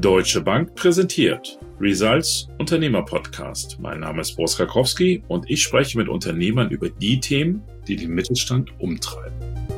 Deutsche Bank präsentiert Results Unternehmer-Podcast. Mein Name ist Boris Karkowski und ich spreche mit Unternehmern über die Themen, die den Mittelstand umtreiben.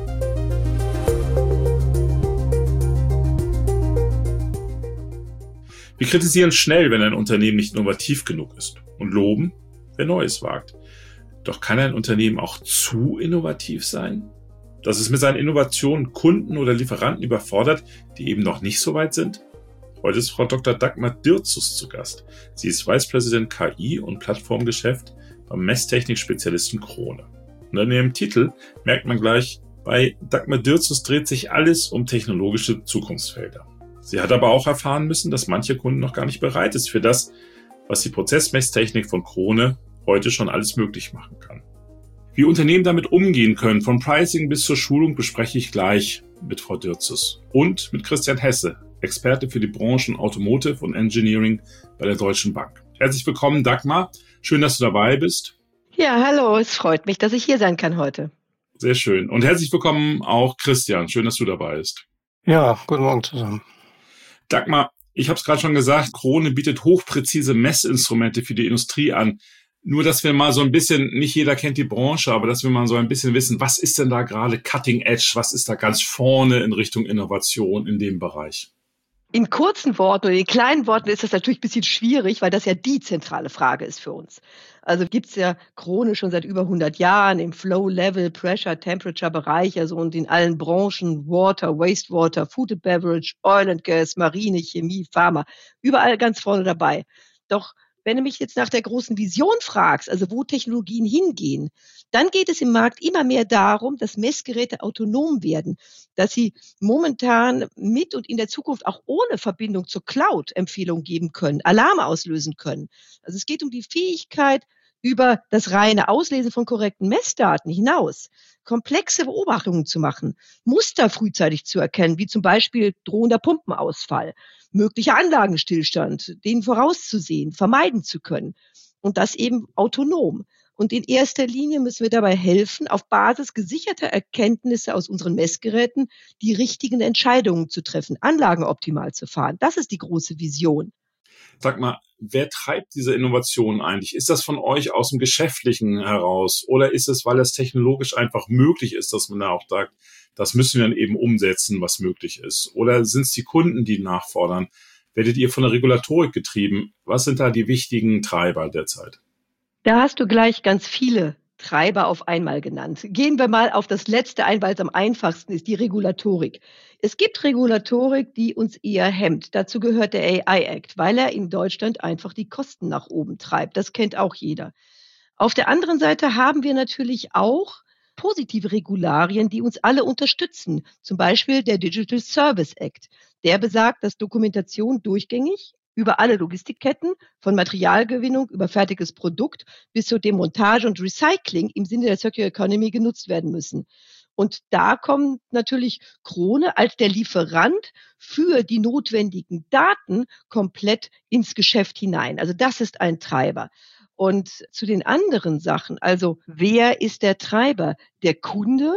Wir kritisieren schnell, wenn ein Unternehmen nicht innovativ genug ist und loben, wer Neues wagt. Doch kann ein Unternehmen auch zu innovativ sein? Dass es mit seinen Innovationen Kunden oder Lieferanten überfordert, die eben noch nicht so weit sind? Heute ist Frau Dr. Dagmar Dürzus zu Gast. Sie ist Vice President KI und Plattformgeschäft beim Messtechnik-Spezialisten Krone. Und an ihrem Titel merkt man gleich, bei Dagmar Dürzus dreht sich alles um technologische Zukunftsfelder. Sie hat aber auch erfahren müssen, dass manche Kunden noch gar nicht bereit ist für das, was die Prozessmesstechnik von Krone heute schon alles möglich machen kann. Wie Unternehmen damit umgehen können, von Pricing bis zur Schulung, bespreche ich gleich mit Frau Dürzus und mit Christian Hesse, Experte für die Branchen Automotive und Engineering bei der Deutschen Bank. Herzlich willkommen, Dagmar. Schön, dass du dabei bist. Ja, hallo. Es freut mich, dass ich hier sein kann heute. Sehr schön. Und herzlich willkommen auch Christian. Schön, dass du dabei bist. Ja, guten Morgen zusammen. Dagmar, ich habe es gerade schon gesagt, Krone bietet hochpräzise Messinstrumente für die Industrie an. Nur, dass wir mal so ein bisschen, nicht jeder kennt die Branche, aber dass wir mal so ein bisschen wissen, was ist denn da gerade Cutting Edge, was ist da ganz vorne in Richtung Innovation in dem Bereich? In kurzen Worten oder in kleinen Worten ist das natürlich ein bisschen schwierig, weil das ja die zentrale Frage ist für uns. Also gibt's ja Krone schon seit über 100 Jahren im Flow-Level, Pressure-Temperature-Bereich, also und in allen Branchen, Water, Wastewater, Food and Beverage, Oil and Gas, Marine, Chemie, Pharma, überall ganz vorne dabei. Doch wenn du mich jetzt nach der großen Vision fragst, also wo Technologien hingehen, dann geht es im Markt immer mehr darum, dass Messgeräte autonom werden, dass sie momentan mit und in der Zukunft auch ohne Verbindung zur Cloud Empfehlungen geben können, Alarme auslösen können. Also es geht um die Fähigkeit, über das reine Auslesen von korrekten Messdaten hinaus komplexe Beobachtungen zu machen, Muster frühzeitig zu erkennen, wie zum Beispiel drohender Pumpenausfall, möglicher Anlagenstillstand, den vorauszusehen, vermeiden zu können und das eben autonom. Und in erster Linie müssen wir dabei helfen, auf Basis gesicherter Erkenntnisse aus unseren Messgeräten die richtigen Entscheidungen zu treffen, Anlagen optimal zu fahren. Das ist die große Vision. Sag mal, wer treibt diese Innovation eigentlich? Ist das von euch aus dem Geschäftlichen heraus oder ist es, weil es technologisch einfach möglich ist, dass man da auch sagt, das müssen wir dann eben umsetzen, was möglich ist? Oder sind es die Kunden, die nachfordern? Werdet ihr von der Regulatorik getrieben? Was sind da die wichtigen Treiber derzeit? Da hast du gleich ganz viele Treiber auf einmal genannt. Gehen wir mal auf das letzte ein, weil es am einfachsten ist, die Regulatorik. Es gibt Regulatorik, die uns eher hemmt. Dazu gehört der AI Act, weil er in Deutschland einfach die Kosten nach oben treibt. Das kennt auch jeder. Auf der anderen Seite haben wir natürlich auch positive Regularien, die uns alle unterstützen. Zum Beispiel der Digital Service Act. Der besagt, dass Dokumentation durchgängig über alle Logistikketten, von Materialgewinnung über fertiges Produkt bis zur Demontage und Recycling im Sinne der Circular Economy genutzt werden müssen. Und da kommt natürlich Krone als der Lieferant für die notwendigen Daten komplett ins Geschäft hinein. Also das ist ein Treiber. Und zu den anderen Sachen, also wer ist der Treiber? Der Kunde?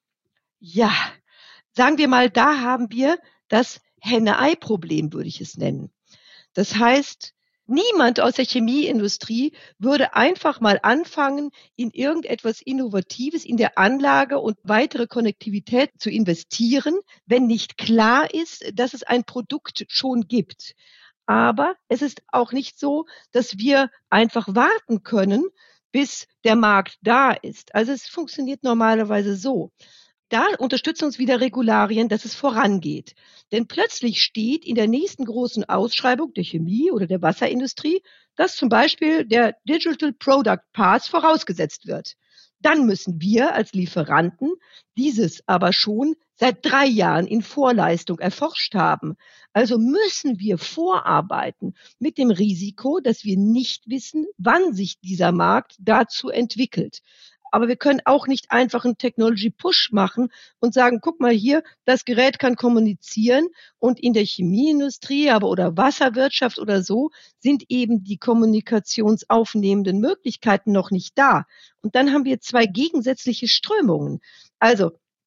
Ja, sagen wir mal, da haben wir das Henne-Ei-Problem, würde ich es nennen. Das heißt, niemand aus der Chemieindustrie würde einfach mal anfangen, in irgendetwas Innovatives in der Anlage und weitere Konnektivität zu investieren, wenn nicht klar ist, dass es ein Produkt schon gibt. Aber es ist auch nicht so, dass wir einfach warten können, bis der Markt da ist. Also es funktioniert normalerweise so. Da unterstützen uns wieder Regularien, dass es vorangeht. Denn plötzlich steht in der nächsten großen Ausschreibung der Chemie oder der Wasserindustrie, dass zum Beispiel der Digital Product Pass vorausgesetzt wird. Dann müssen wir als Lieferanten dieses aber schon seit 3 Jahren in Vorleistung erforscht haben. Also müssen wir vorarbeiten mit dem Risiko, dass wir nicht wissen, wann sich dieser Markt dazu entwickelt. Aber wir können auch nicht einfach einen Technology-Push machen und sagen, guck mal hier, das Gerät kann kommunizieren und in der Chemieindustrie oder Wasserwirtschaft oder so sind eben die kommunikationsaufnehmenden Möglichkeiten noch nicht da. Und dann haben wir 2 gegensätzliche Strömungen. Also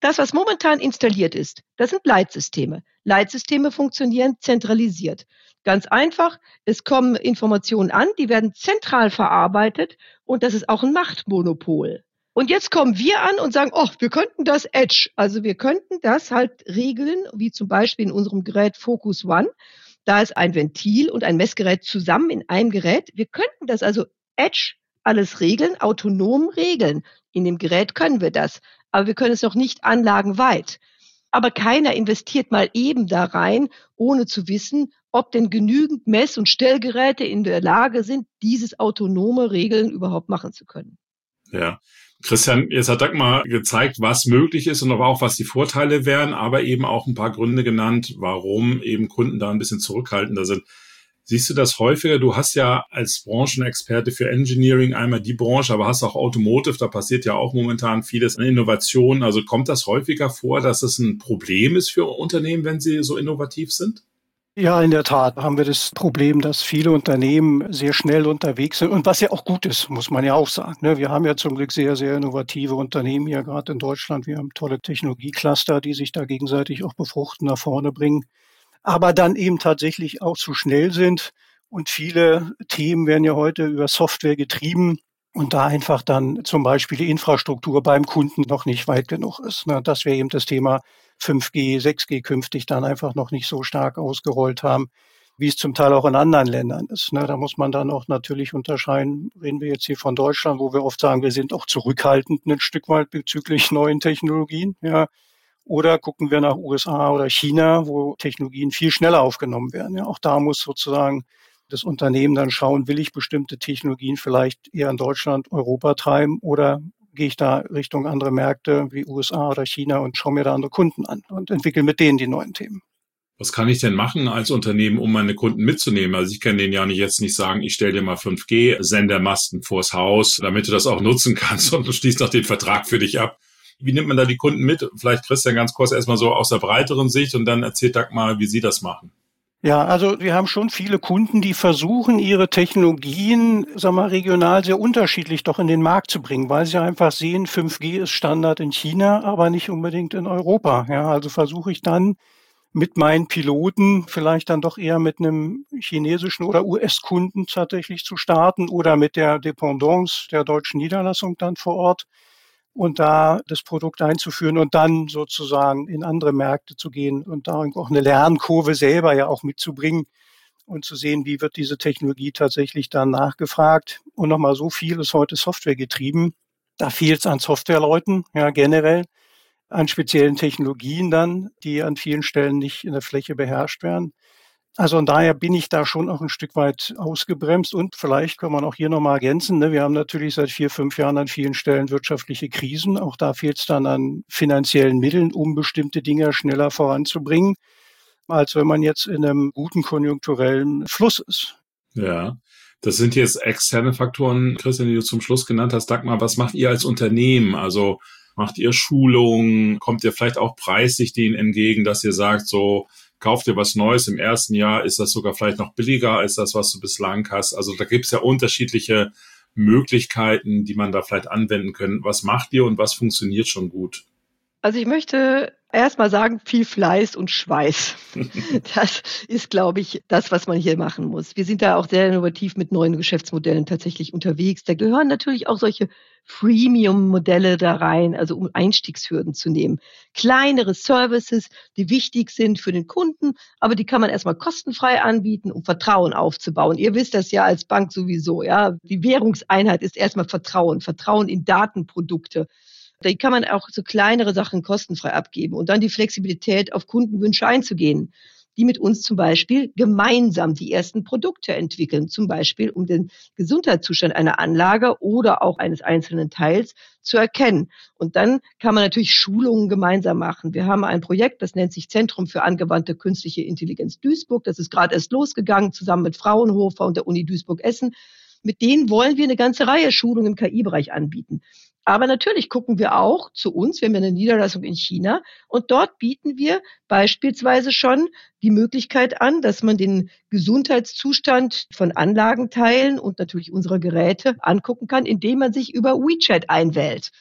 Das, was momentan installiert ist, das sind Leitsysteme. Leitsysteme funktionieren zentralisiert. Ganz einfach, es kommen Informationen an, die werden zentral verarbeitet und das ist auch ein Machtmonopol. Und jetzt kommen wir an und sagen, oh, wir könnten das Edge, also wir könnten das halt regeln, wie zum Beispiel in unserem Gerät Focus One. Da ist ein Ventil und ein Messgerät zusammen in einem Gerät. Wir könnten das also Edge alles regeln, autonom regeln. In dem Gerät können wir das, aber wir können es noch nicht anlagenweit. Aber keiner investiert mal eben da rein, ohne zu wissen, ob denn genügend Mess- und Stellgeräte in der Lage sind, dieses autonome Regeln überhaupt machen zu können. Ja. Christian, jetzt hat Dagmar gezeigt, was möglich ist und aber auch, was die Vorteile wären, aber eben auch ein paar Gründe genannt, warum eben Kunden da ein bisschen zurückhaltender sind. Siehst du das häufiger? Du hast ja als Branchenexperte für Engineering einmal die Branche, aber hast auch Automotive, da passiert ja auch momentan vieles an Innovationen. Also kommt das häufiger vor, dass es ein Problem ist für Unternehmen, wenn sie so innovativ sind? Ja, in der Tat haben wir das Problem, dass viele Unternehmen sehr schnell unterwegs sind und was ja auch gut ist, muss man ja auch sagen. Ne? Wir haben ja zum Glück sehr, sehr innovative Unternehmen hier, gerade in Deutschland. Wir haben tolle Technologiecluster, die sich da gegenseitig auch befruchten, nach vorne bringen, aber dann eben tatsächlich auch zu schnell sind. Und viele Themen werden ja heute über Software getrieben und da einfach dann zum Beispiel die Infrastruktur beim Kunden noch nicht weit genug ist. Ne? Das wäre eben das Thema 5G, 6G künftig dann einfach noch nicht so stark ausgerollt haben, wie es zum Teil auch in anderen Ländern ist. Ne? Da muss man dann auch natürlich unterscheiden, reden wir jetzt hier von Deutschland, wo wir oft sagen, wir sind auch zurückhaltend ein Stück weit bezüglich neuen Technologien. Ja. Oder gucken wir nach USA oder China, wo Technologien viel schneller aufgenommen werden. Ja. Auch da muss sozusagen das Unternehmen dann schauen, will ich bestimmte Technologien vielleicht eher in Deutschland, Europa treiben oder gehe ich da Richtung andere Märkte wie USA oder China und schaue mir da andere Kunden an und entwickle mit denen die neuen Themen. Was kann ich denn machen als Unternehmen, um meine Kunden mitzunehmen? Also ich kann denen ja jetzt nicht sagen, ich stelle dir mal 5G-Sendermasten vors Haus, damit du das auch nutzen kannst und du schließt noch den Vertrag für dich ab. Wie nimmt man da die Kunden mit? Vielleicht Christian ganz kurz erstmal so aus der breiteren Sicht und dann erzählt Dagmar, wie Sie das machen. Ja, also wir haben schon viele Kunden, die versuchen, ihre Technologien, regional sehr unterschiedlich doch in den Markt zu bringen, weil sie einfach sehen, 5G ist Standard in China, aber nicht unbedingt in Europa. Ja, also versuche ich dann mit meinen Piloten vielleicht dann doch eher mit einem chinesischen oder US-Kunden tatsächlich zu starten oder mit der Dependance der deutschen Niederlassung dann vor Ort und da das Produkt einzuführen und dann sozusagen in andere Märkte zu gehen und da auch eine Lernkurve selber ja auch mitzubringen und zu sehen, wie wird diese Technologie tatsächlich dann nachgefragt. Und nochmal, so viel ist heute Software getrieben. Da fehlt es an Softwareleuten, ja, generell, an speziellen Technologien dann, die an vielen Stellen nicht in der Fläche beherrscht werden. Also und daher bin ich da schon auch ein Stück weit ausgebremst und vielleicht kann man auch hier nochmal ergänzen, ne, wir haben natürlich seit 4, 5 Jahren an vielen Stellen wirtschaftliche Krisen. Auch da fehlt es dann an finanziellen Mitteln, um bestimmte Dinge schneller voranzubringen, als wenn man jetzt in einem guten konjunkturellen Fluss ist. Ja, das sind jetzt externe Faktoren, Christian, die du zum Schluss genannt hast. Dagmar, was macht ihr als Unternehmen? Also macht ihr Schulungen? Kommt ihr vielleicht auch preislich denen entgegen, dass ihr sagt, so, kauft ihr was Neues im ersten Jahr, ist das sogar vielleicht noch billiger als das, was du bislang hast. Also da gibt es ja unterschiedliche Möglichkeiten, die man da vielleicht anwenden können. Was macht ihr und was funktioniert schon gut? Also ich möchte erst mal sagen, viel Fleiß und Schweiß. Das ist, glaube ich, das, was man hier machen muss. Wir sind da auch sehr innovativ mit neuen Geschäftsmodellen tatsächlich unterwegs. Da gehören natürlich auch solche Freemium-Modelle da rein, also um Einstiegshürden zu nehmen. Kleinere Services, die wichtig sind für den Kunden, aber die kann man erstmal kostenfrei anbieten, um Vertrauen aufzubauen. Ihr wisst das ja als Bank sowieso, ja. Die Währungseinheit ist erstmal Vertrauen, Vertrauen in Datenprodukte. Da kann man auch so kleinere Sachen kostenfrei abgeben und dann die Flexibilität, auf Kundenwünsche einzugehen, die mit uns zum Beispiel gemeinsam die ersten Produkte entwickeln, zum Beispiel um den Gesundheitszustand einer Anlage oder auch eines einzelnen Teils zu erkennen. Und dann kann man natürlich Schulungen gemeinsam machen. Wir haben ein Projekt, das nennt sich Zentrum für angewandte künstliche Intelligenz Duisburg. Das ist gerade erst losgegangen, zusammen mit Fraunhofer und der Uni Duisburg-Essen. Mit denen wollen wir eine ganze Reihe Schulungen im KI-Bereich anbieten. Aber natürlich gucken wir auch zu uns, wir haben ja eine Niederlassung in China und dort bieten wir beispielsweise schon die Möglichkeit an, dass man den Gesundheitszustand von Anlagenteilen und natürlich unserer Geräte angucken kann, indem man sich über WeChat einwählt.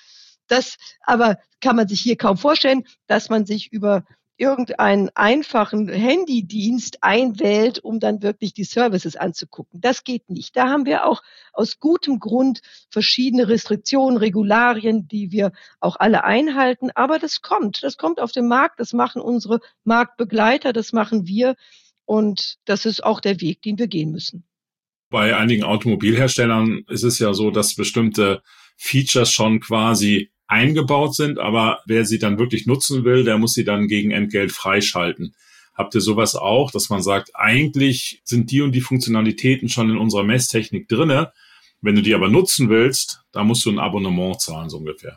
Das aber kann man sich hier kaum vorstellen, dass man sich über irgendeinen einfachen Handydienst einwählt, um dann wirklich die Services anzugucken. Das geht nicht. Da haben wir auch aus gutem Grund verschiedene Restriktionen, Regularien, die wir auch alle einhalten. Aber das kommt. Das kommt auf den Markt. Das machen unsere Marktbegleiter. Das machen wir. Und das ist auch der Weg, den wir gehen müssen. Bei einigen Automobilherstellern ist es ja so, dass bestimmte Features schon quasi eingebaut sind, aber wer sie dann wirklich nutzen will, der muss sie dann gegen Entgelt freischalten. Habt ihr sowas auch, dass man sagt, eigentlich sind die und die Funktionalitäten schon in unserer Messtechnik drinne, wenn du die aber nutzen willst, da musst du ein Abonnement zahlen, so ungefähr?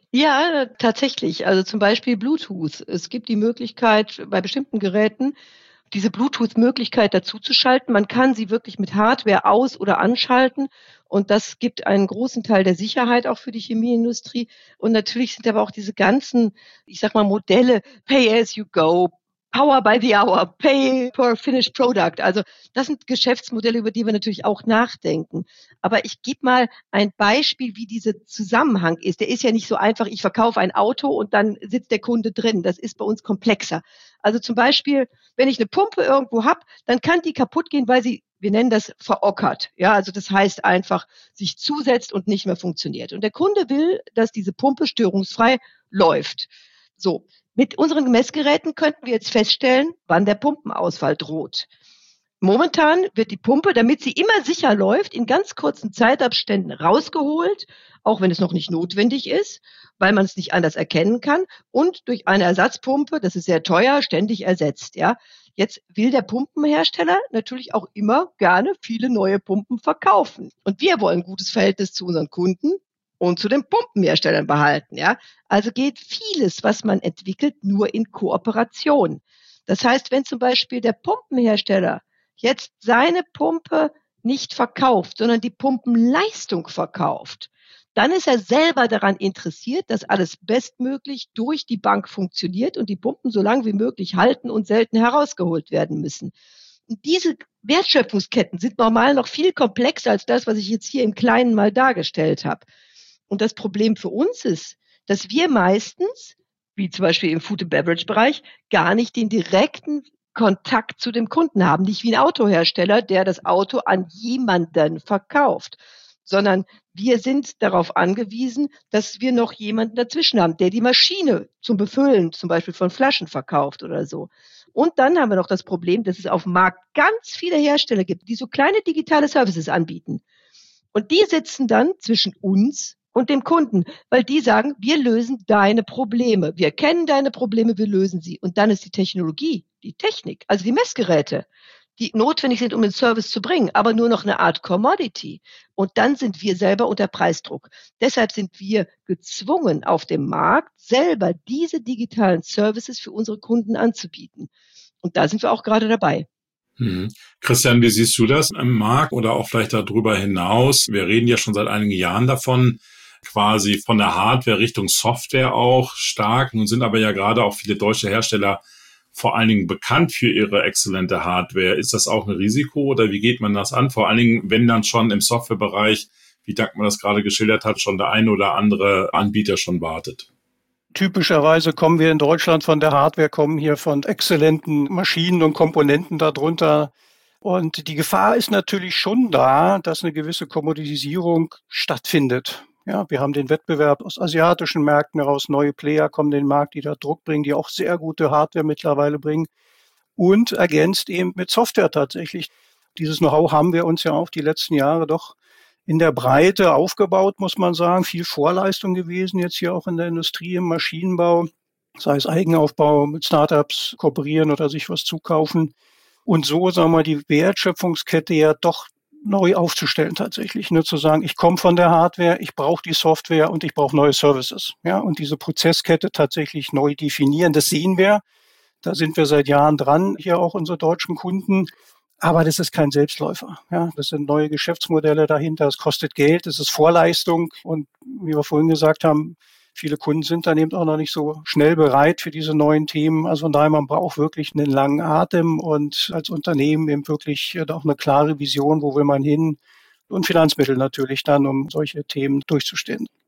Ja, tatsächlich. Also zum Beispiel Bluetooth. Es gibt die Möglichkeit, bei bestimmten Geräten diese Bluetooth-Möglichkeit dazuzuschalten. Man kann sie wirklich mit Hardware aus- oder anschalten. Und das gibt einen großen Teil der Sicherheit auch für die Chemieindustrie. Und natürlich sind aber auch diese ganzen, ich sag mal, Modelle, Pay as you go, Power by the hour, Pay per finished product. Also das sind Geschäftsmodelle, über die wir natürlich auch nachdenken. Aber ich gebe mal ein Beispiel, wie dieser Zusammenhang ist. Der ist ja nicht so einfach, ich verkaufe ein Auto und dann sitzt der Kunde drin. Das ist bei uns komplexer. Also zum Beispiel, wenn ich eine Pumpe irgendwo habe, dann kann die kaputt gehen, weil sie, wir nennen das verockert. Ja, also das heißt einfach, sich zusetzt und nicht mehr funktioniert. Und der Kunde will, dass diese Pumpe störungsfrei läuft. So, mit unseren Messgeräten könnten wir jetzt feststellen, wann der Pumpenausfall droht. Momentan wird die Pumpe, damit sie immer sicher läuft, in ganz kurzen Zeitabständen rausgeholt, auch wenn es noch nicht notwendig ist, weil man es nicht anders erkennen kann, und durch eine Ersatzpumpe, das ist sehr teuer, ständig ersetzt. Ja, jetzt will der Pumpenhersteller natürlich auch immer gerne viele neue Pumpen verkaufen. Und wir wollen ein gutes Verhältnis zu unseren Kunden und zu den Pumpenherstellern behalten. Ja, also geht vieles, was man entwickelt, nur in Kooperation. Das heißt, wenn zum Beispiel der Pumpenhersteller jetzt seine Pumpe nicht verkauft, sondern die Pumpenleistung verkauft, dann ist er selber daran interessiert, dass alles bestmöglich durch die Bank funktioniert und die Pumpen so lange wie möglich halten und selten herausgeholt werden müssen. Und diese Wertschöpfungsketten sind normal noch viel komplexer als das, was ich jetzt hier im Kleinen mal dargestellt habe. Und das Problem für uns ist, dass wir meistens, wie zum Beispiel im Food-and-Beverage-Bereich, gar nicht den direkten Kontakt zu dem Kunden haben. Nicht wie ein Autohersteller, der das Auto an jemanden verkauft, sondern wir sind darauf angewiesen, dass wir noch jemanden dazwischen haben, der die Maschine zum Befüllen zum Beispiel von Flaschen verkauft oder so. Und dann haben wir noch das Problem, dass es auf dem Markt ganz viele Hersteller gibt, die so kleine digitale Services anbieten. Und die sitzen dann zwischen uns und dem Kunden, weil die sagen, wir lösen deine Probleme. Wir kennen deine Probleme, wir lösen sie. Und dann ist die Technologie, die Technik, also die Messgeräte, die notwendig sind, um den Service zu bringen, aber nur noch eine Art Commodity. Und dann sind wir selber unter Preisdruck. Deshalb sind wir gezwungen, auf dem Markt selber diese digitalen Services für unsere Kunden anzubieten. Und da sind wir auch gerade dabei. Christian, wie siehst du das im Markt oder auch vielleicht darüber hinaus? Wir reden ja schon seit einigen Jahren davon, quasi von der Hardware Richtung Software auch stark. Nun sind aber ja gerade auch viele deutsche Hersteller vor allen Dingen bekannt für ihre exzellente Hardware. Ist das auch ein Risiko oder wie geht man das an? Vor allen Dingen, wenn dann schon im Softwarebereich, wie Dagmar das gerade geschildert hat, schon der eine oder andere Anbieter schon wartet. Typischerweise kommen wir in Deutschland von der Hardware, kommen hier von exzellenten Maschinen und Komponenten darunter. Und die Gefahr ist natürlich schon da, dass eine gewisse Kommodisierung stattfindet. Ja, wir haben den Wettbewerb aus asiatischen Märkten heraus, neue Player kommen in den Markt, die da Druck bringen, die auch sehr gute Hardware mittlerweile bringen und ergänzt eben mit Software tatsächlich. Dieses Know-how haben wir uns ja auch die letzten Jahre doch in der Breite aufgebaut, muss man sagen. Viel Vorleistung gewesen jetzt hier auch in der Industrie, im Maschinenbau, sei es Eigenaufbau, mit Startups kooperieren oder sich was zukaufen. Und so, sagen wir, die Wertschöpfungskette ja doch neu aufzustellen tatsächlich. Zu sagen, ich komme von der Hardware, ich brauche die Software und ich brauche neue Services. Ja, und diese Prozesskette tatsächlich neu definieren, das sehen wir. Da sind wir seit Jahren dran, hier auch unsere deutschen Kunden. Aber das ist kein Selbstläufer. Ja, das sind neue Geschäftsmodelle dahinter. Es kostet Geld, es ist Vorleistung. Und wie wir vorhin gesagt haben, viele Kunden sind dann eben auch noch nicht so schnell bereit für diese neuen Themen. Also von daher, man braucht wirklich einen langen Atem und als Unternehmen eben wirklich auch eine klare Vision, wo will man hin und Finanzmittel natürlich dann, um solche Themen durchzustehen.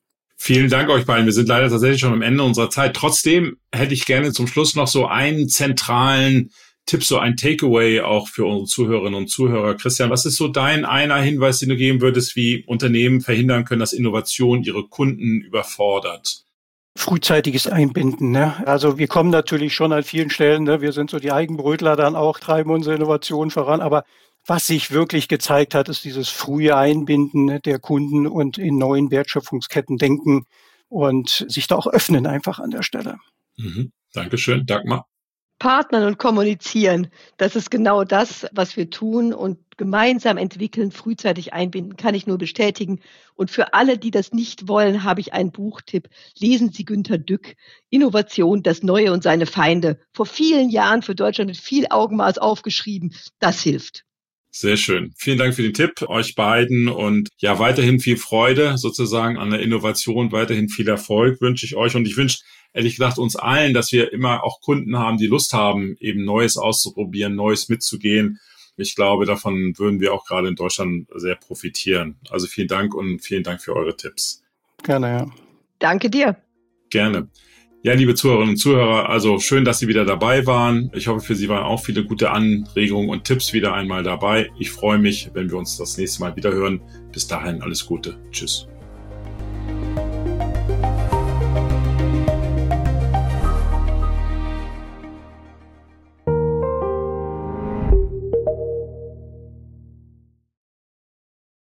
Vielen Dank euch beiden. Wir sind leider tatsächlich schon am Ende unserer Zeit. Trotzdem hätte ich gerne zum Schluss noch so einen zentralen Tipp, so ein Takeaway auch für unsere Zuhörerinnen und Zuhörer. Christian, was ist so dein einer Hinweis, den du geben würdest, wie Unternehmen verhindern können, dass Innovation ihre Kunden überfordert? Frühzeitiges Einbinden. Ne? Also wir kommen natürlich schon an vielen Stellen, ne? Wir sind so die Eigenbrötler dann auch, treiben unsere Innovation voran, aber was sich wirklich gezeigt hat, ist dieses frühe Einbinden der Kunden und in neuen Wertschöpfungsketten denken und sich da auch öffnen einfach an der Stelle. Dankeschön, Dagmar. Partnern und kommunizieren. Das ist genau das, was wir tun und gemeinsam entwickeln, frühzeitig einbinden, kann ich nur bestätigen. Und für alle, die das nicht wollen, habe ich einen Buchtipp. Lesen Sie Günter Dück, Innovation, das Neue und seine Feinde. Vor vielen Jahren für Deutschland mit viel Augenmaß aufgeschrieben. Das hilft. Sehr schön. Vielen Dank für den Tipp, euch beiden, und ja, weiterhin viel Freude sozusagen an der Innovation, weiterhin viel Erfolg wünsche ich euch, und ich wünsche ehrlich gesagt uns allen, dass wir immer auch Kunden haben, die Lust haben, eben Neues auszuprobieren, Neues mitzugehen. Ich glaube, davon würden wir auch gerade in Deutschland sehr profitieren. Also vielen Dank und vielen Dank für eure Tipps. Gerne, ja. Danke dir. Gerne. Ja, liebe Zuhörerinnen und Zuhörer, also schön, dass Sie wieder dabei waren. Ich hoffe, für Sie waren auch viele gute Anregungen und Tipps wieder einmal dabei. Ich freue mich, wenn wir uns das nächste Mal wieder hören. Bis dahin alles Gute. Tschüss.